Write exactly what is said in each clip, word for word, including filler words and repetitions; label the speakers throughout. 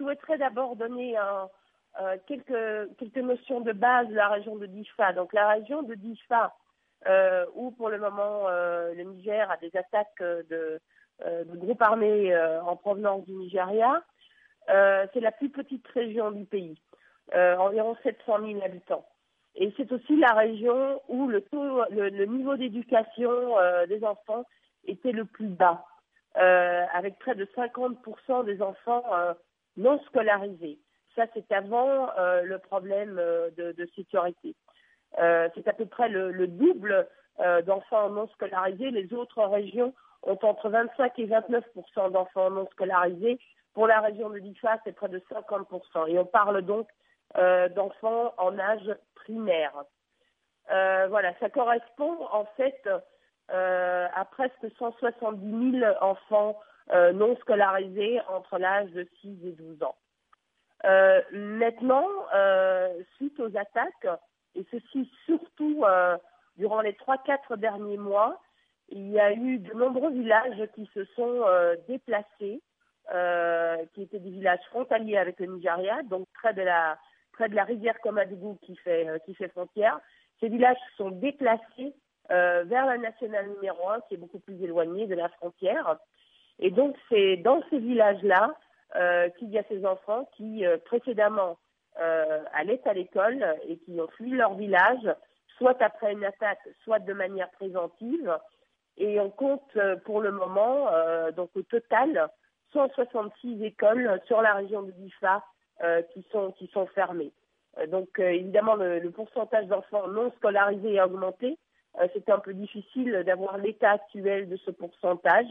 Speaker 1: souhaiterais d'abord donner un, euh, quelques, quelques notions de base de la région de Difa. Donc la région de Difa, euh, où pour le moment euh, le Niger a des attaques de, euh, de groupes armés euh, en provenance du Nigeria, euh, c'est la plus petite région du pays, euh, environ sept cent mille habitants. Et c'est aussi la région où le taux, le, le niveau d'éducation euh, des enfants était le plus bas, euh, avec près de cinquante pour cent des enfants euh, non scolarisés. Ça, c'est avant euh, le problème euh, de, de sécurité. Euh, c'est à peu près le, le double euh, d'enfants non scolarisés. Les autres régions ont entre vingt-cinq et vingt-neuf pour cent d'enfants non scolarisés. Pour la région de Difa, c'est près de cinquante pour cent. Et on parle donc euh, d'enfants en âge primaire. Euh, voilà, ça correspond en fait euh, à presque cent soixante-dix mille enfants euh, non scolarisés entre l'âge de six et douze ans. Euh, maintenant, euh, suite aux attaques, et ceci surtout euh, durant les trois quatre derniers mois, il y a eu de nombreux villages qui se sont euh, déplacés, euh, qui étaient des villages frontaliers avec le Nigeria, donc près de la près de la rivière Komadougou qui fait euh, qui fait frontière. Ces villages sont déplacés euh, vers la nationale numéro un, qui est beaucoup plus éloignée de la frontière. Et donc c'est dans ces villages-là Euh, qu'il y a ces enfants qui euh, précédemment euh, allaient à l'école et qui ont fui leur village, soit après une attaque, soit de manière préventive. Et on compte euh, pour le moment, euh, donc au total, cent soixante-six écoles sur la région de Difa euh, qui sont qui sont fermées. Euh, donc euh, évidemment, le, le pourcentage d'enfants non scolarisés a augmenté. Euh, c'est un peu difficile d'avoir l'état actuel de ce pourcentage.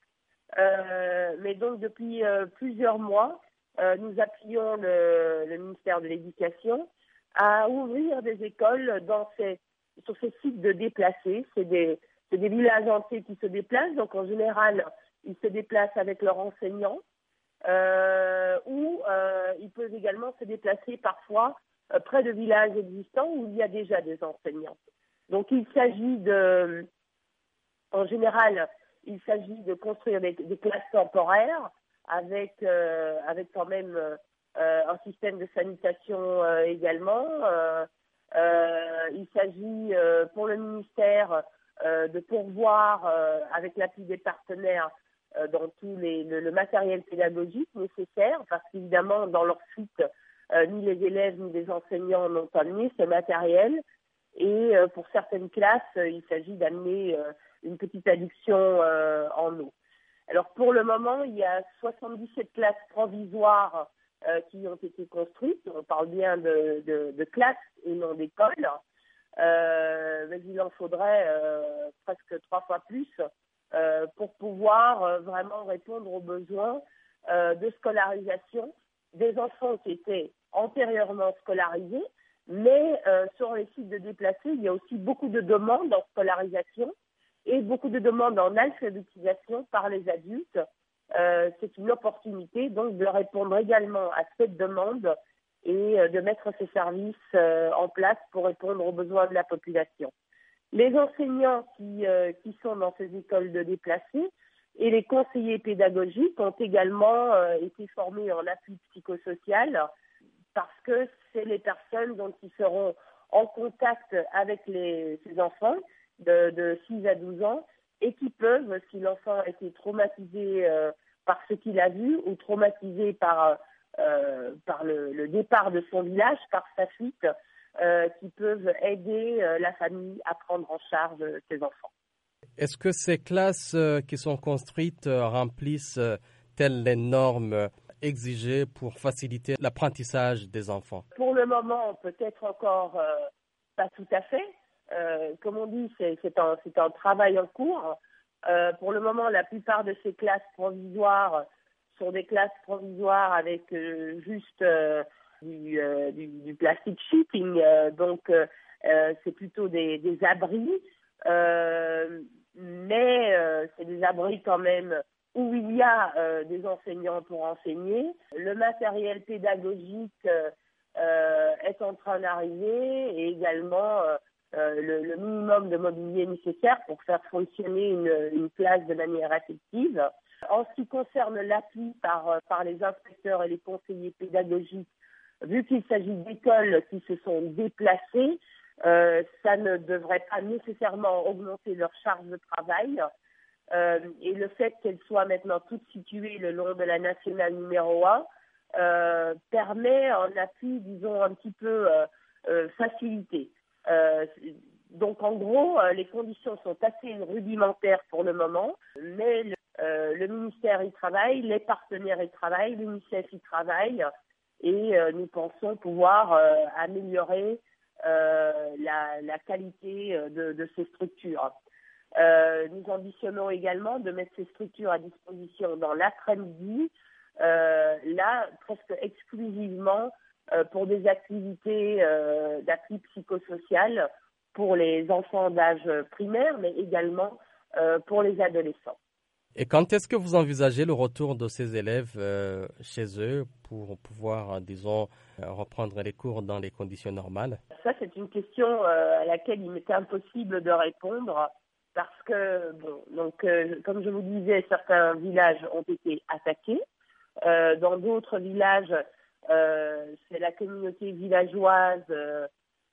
Speaker 1: Euh, mais donc depuis euh, plusieurs mois, euh, nous appuyons le, le ministère de l'Éducation à ouvrir des écoles dans ces, sur ces sites de déplacés. C'est des, c'est des villages entiers qui se déplacent, donc en général, ils se déplacent avec leurs enseignants, euh, ou euh, ils peuvent également se déplacer parfois euh, près de villages existants où il y a déjà des enseignants. Donc il s'agit de, en général, il s'agit de construire des, des classes temporaires avec, euh, avec quand même euh, un système de sanitation euh, également. Euh, euh, il s'agit euh, pour le ministère euh, de pourvoir euh, avec l'appui des partenaires euh, dans tout les, le, le matériel pédagogique nécessaire, parce qu'évidemment dans leur site, euh, ni les élèves ni les enseignants n'ont amené ce matériel. Et euh, pour certaines classes, euh, il s'agit d'amener euh, une petite adduction euh, en eau. Alors pour le moment, il y a soixante-dix-sept classes provisoires euh, qui ont été construites. On parle bien de, de, de classes et non d'écoles. Euh, mais il en faudrait euh, presque trois fois plus euh, pour pouvoir euh, vraiment répondre aux besoins euh, de scolarisation des enfants qui étaient antérieurement scolarisés. Mais euh, sur les sites de déplacés, il y a aussi beaucoup de demandes en scolarisation et beaucoup de demandes en alphabétisation par les adultes. Euh, c'est une opportunité donc de répondre également à cette demande et euh, de mettre ces services euh, en place pour répondre aux besoins de la population. Les enseignants qui, euh, qui sont dans ces écoles de déplacés et les conseillers pédagogiques ont également euh, été formés en appui psychosocial, parce que c'est les personnes donc, qui seront en contact avec les, ces enfants de, de six à douze ans et qui peuvent, si l'enfant a été traumatisé euh, par ce qu'il a vu ou traumatisé par, euh, par le, le départ de son village, par sa fuite, euh, qui peuvent aider euh, la famille à prendre en charge ses enfants.
Speaker 2: Est-ce que ces classes euh, qui sont construites euh, remplissent euh, telles les normes euh, exigées pour faciliter l'apprentissage des enfants?
Speaker 1: Pour le moment, peut-être encore euh, pas tout à fait. Euh, comme on dit, c'est, c'est, un, c'est un travail en cours. Euh, pour le moment, la plupart de ces classes provisoires sont des classes provisoires avec euh, juste euh, du, euh, du, du plastic sheeting. Euh, donc, euh, euh, c'est plutôt des, des abris. Euh, mais euh, c'est des abris quand même où il y a euh, des enseignants pour enseigner. Le matériel pédagogique euh, euh, est en train d'arriver et également euh, euh, le, le minimum de mobilier nécessaire pour faire fonctionner une, une classe de manière effective. En ce qui concerne l'appui par, par les inspecteurs et les conseillers pédagogiques, vu qu'il s'agit d'écoles qui se sont déplacées, euh, ça ne devrait pas nécessairement augmenter leur charge de travail. Euh, et le fait qu'elles soient maintenant toutes situées le long de la nationale numéro un euh, permet un appui, disons, un petit peu euh, euh, facilité. Euh, donc en gros, euh, les conditions sont assez rudimentaires pour le moment, mais le, euh, le ministère y travaille, les partenaires y travaillent, l'UNICEF y travaille, et euh, nous pensons pouvoir euh, améliorer euh, la, la qualité de, de ces structures. Euh, nous ambitionnons également de mettre ces structures à disposition dans l'après-midi, euh, là presque exclusivement euh, pour des activités euh, d'appui psychosocial pour les enfants d'âge primaire, mais également euh, pour les adolescents.
Speaker 2: Et quand est-ce que vous envisagez le retour de ces élèves euh, chez eux pour pouvoir, disons, reprendre les cours dans les conditions normales?
Speaker 1: Ça, c'est une question euh, à laquelle il m'est impossible de répondre parce que, bon, donc, euh, comme je vous disais, certains villages ont été attaqués. Euh, dans d'autres villages, euh, c'est la communauté villageoise euh,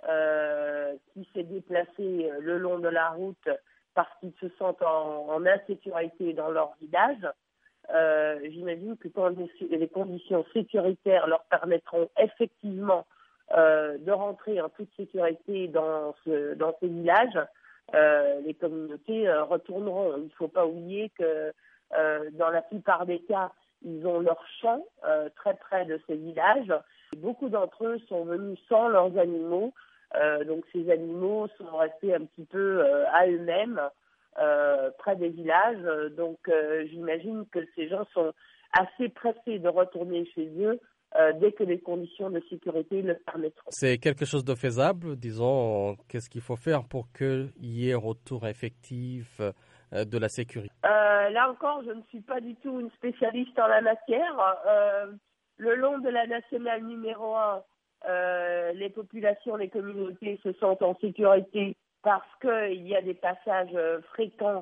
Speaker 1: euh, qui s'est déplacée le long de la route parce qu'ils se sentent en, en insécurité dans leur village. Euh, j'imagine que quand les conditions sécuritaires leur permettront effectivement euh, de rentrer en toute sécurité dans, ce, dans ces villages, euh, les communautés euh, retourneront. Il ne faut pas oublier que euh, dans la plupart des cas, ils ont leur champ euh, très près de ces villages. Et beaucoup d'entre eux sont venus sans leurs animaux. Euh, donc ces animaux sont restés un petit peu euh, à eux-mêmes euh, près des villages. Donc euh, j'imagine que ces gens sont assez pressés de retourner chez eux euh, dès que les conditions de sécurité le permettront.
Speaker 2: C'est quelque chose de faisable, disons, qu'est-ce qu'il faut faire pour qu'il y ait un retour effectif de la sécurité?
Speaker 1: euh, Là encore, je ne suis pas du tout une spécialiste en la matière. Euh, le long de la nationale numéro un, Euh, les populations, les communautés se sentent en sécurité parce qu'il y a des passages euh, fréquents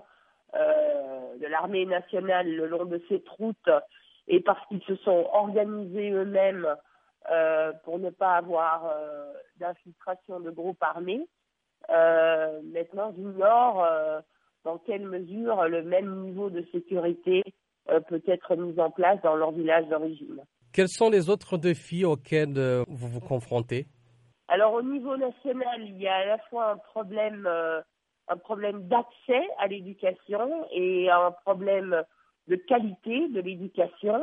Speaker 1: euh, de l'armée nationale le long de cette route et parce qu'ils se sont organisés eux-mêmes euh, pour ne pas avoir euh, d'infiltration de groupes armés. Euh, maintenant, j'ignore euh, dans quelle mesure le même niveau de sécurité euh, peut être mis en place dans leur village d'origine.
Speaker 2: Quels sont les autres défis auxquels euh, vous vous confrontez?
Speaker 1: Alors au niveau national, il y a à la fois un problème, euh, un problème d'accès à l'éducation et un problème de qualité de l'éducation.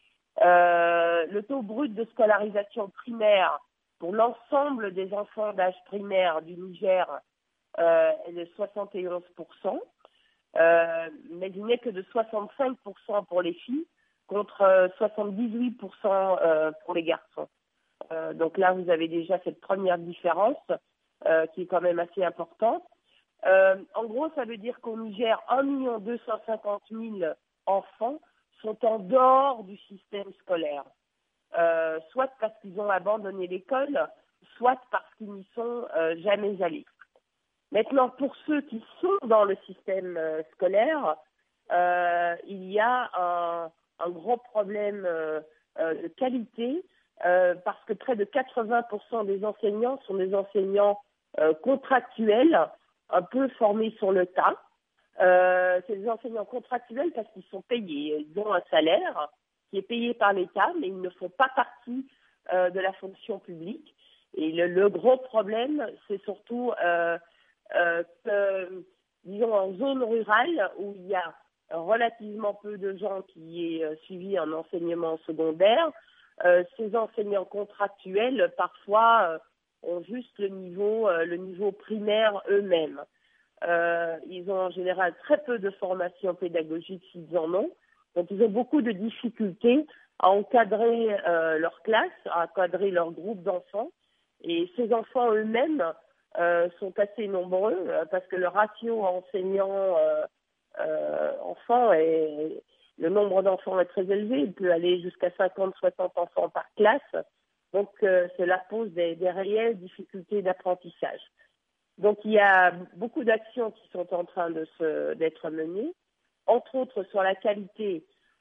Speaker 1: Euh, le taux brut de scolarisation primaire pour l'ensemble des enfants d'âge primaire du Niger euh, est de soixante et onze pour cent, euh, mais il n'est que de soixante-cinq pour cent pour les filles, contre soixante-dix-huit pour cent euh, pour les garçons. Euh, donc là, vous avez déjà cette première différence euh, qui est quand même assez importante. Euh, en gros, ça veut dire qu'au Niger, un million deux cent cinquante mille enfants sont en dehors du système scolaire, euh, soit parce qu'ils ont abandonné l'école, soit parce qu'ils n'y sont euh, jamais allés. Maintenant, pour ceux qui sont dans le système euh, scolaire, euh, il y a un un gros problème euh, euh, de qualité euh, parce que près de quatre-vingts pour cent des enseignants sont des enseignants euh, contractuels, un peu formés sur le tas. Euh, c'est des enseignants contractuels parce qu'ils sont payés. Ils ont un salaire qui est payé par l'État, mais ils ne font pas partie euh, de la fonction publique. Et le, le gros problème, c'est surtout euh, euh, que, disons, en zone rurale où il y a relativement peu de gens qui aient suivi un enseignement secondaire, euh, ces enseignants contractuels parfois euh, ont juste le niveau, euh, le niveau primaire eux-mêmes. Euh, ils ont en général très peu de formation pédagogique s'ils en ont, donc ils ont beaucoup de difficultés à encadrer euh, leur classe, à encadrer leur groupe d'enfants, et ces enfants eux-mêmes euh, sont assez nombreux euh, parce que le ratio enseignant euh, Euh, enfants et le nombre d'enfants est très élevé, il peut aller jusqu'à cinquante à soixante enfants par classe, donc euh, cela pose des, des réelles difficultés d'apprentissage. Donc il y a beaucoup d'actions qui sont en train de se, d'être menées, entre autres sur la qualité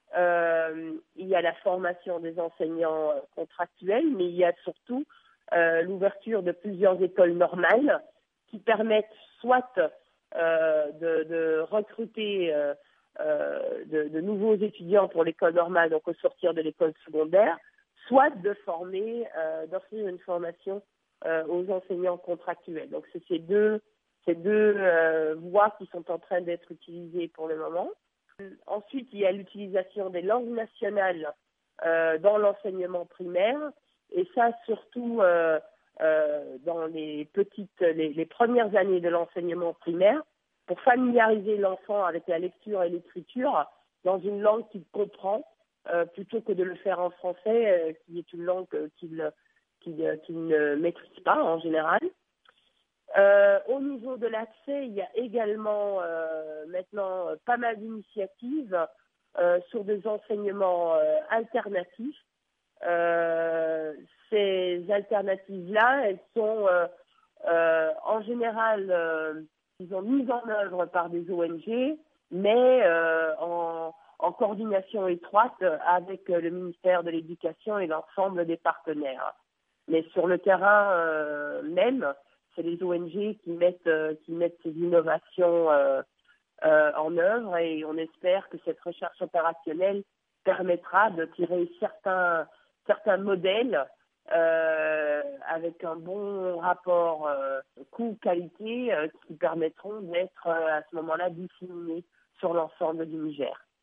Speaker 1: Euh, il y a la formation des enseignants contractuels, mais il y a surtout euh, l'ouverture de plusieurs écoles normales qui permettent soit euh, de, de recruter euh, euh, de, de nouveaux étudiants pour l'école normale, donc au sortir de l'école secondaire, soit de former, euh, d'offrir une formation euh, aux enseignants contractuels. Donc c'est ces deux, ces deux euh, voies qui sont en train d'être utilisées pour le moment. Ensuite, il y a l'utilisation des langues nationales euh, dans l'enseignement primaire, et ça surtout euh, euh, dans les petites, les, les premières années de l'enseignement primaire, pour familiariser l'enfant avec la lecture et l'écriture dans une langue qu'il comprend, euh, plutôt que de le faire en français, euh, qui est une langue euh, qu'il, qu'il, euh, qu'il ne maîtrise pas en général. Euh, au niveau de l'accès, il y a également euh, maintenant pas mal d'initiatives euh, sur des enseignements euh, alternatifs. Euh, ces alternatives-là, elles sont euh, euh, en général, euh, ils sont mises en œuvre par des O N G, mais euh, en, en coordination étroite avec le ministère de l'Éducation et l'ensemble des partenaires. Mais sur le terrain euh, même, c'est les O N G qui mettent, euh, qui mettent ces innovations euh, euh, en œuvre, et on espère que cette recherche opérationnelle permettra de tirer certains, certains modèles euh, avec un bon rapport euh, coût-qualité euh, qui permettront d'être euh, à ce moment-là disséminés sur l'ensemble du Niger.